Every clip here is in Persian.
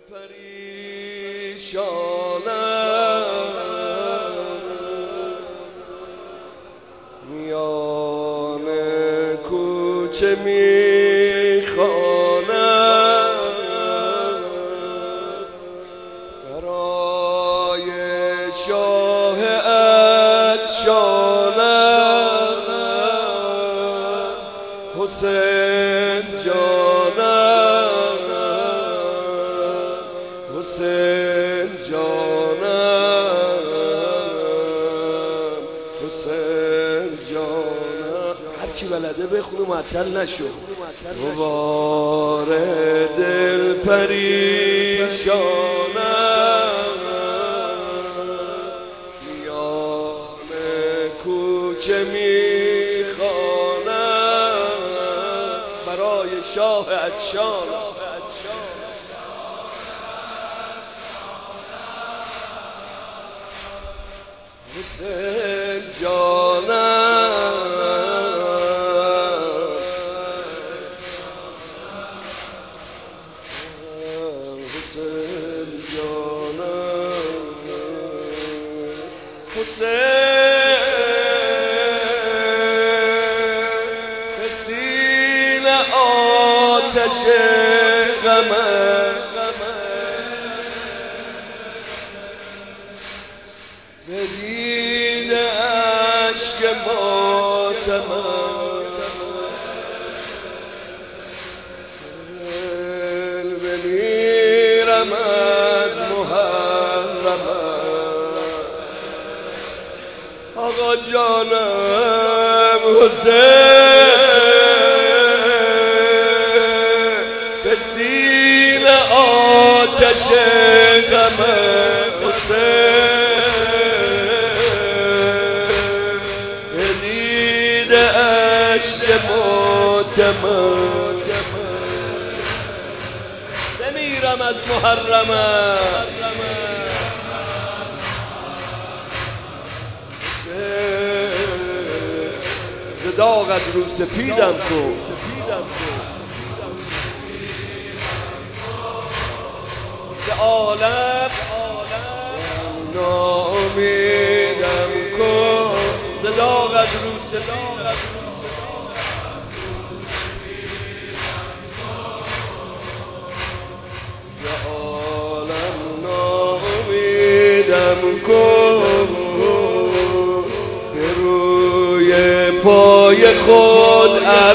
پریشانم میان کوچه میخوانم برای شاه عطشانم حسین جانم حسین جانم حسین جانم هرچی بلده بخونه معطل نشو غبار دل پریشانم میان کوچه میخوانم برای شاه عطشانم حسین جانم حسین جانم حسین به سینه آتش غمه به دید عشق ماتمم بمیرم از محرمم آقا جانم حسین به سینه آتش غمه حسین بمیرم از محرمم ز داغت رو سپیدم کن ز عالم ناامیدم کن ز داغت رو سپیدم کن به روی پای خود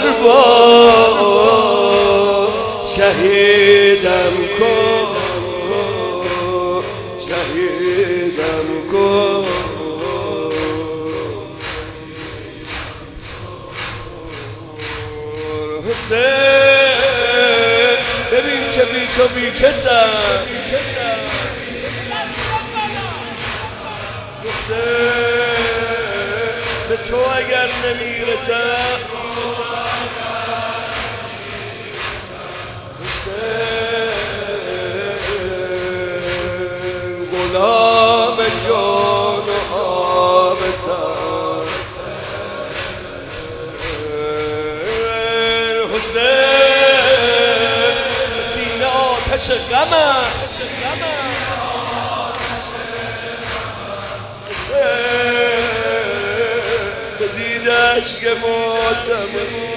ارباب شهیدم کن شهیدم کن حسین ببین که بی تو بی کسم به تو اگر نمیرسم غلام جان و آب سر حسین سینه آتش غمم عشق ماتم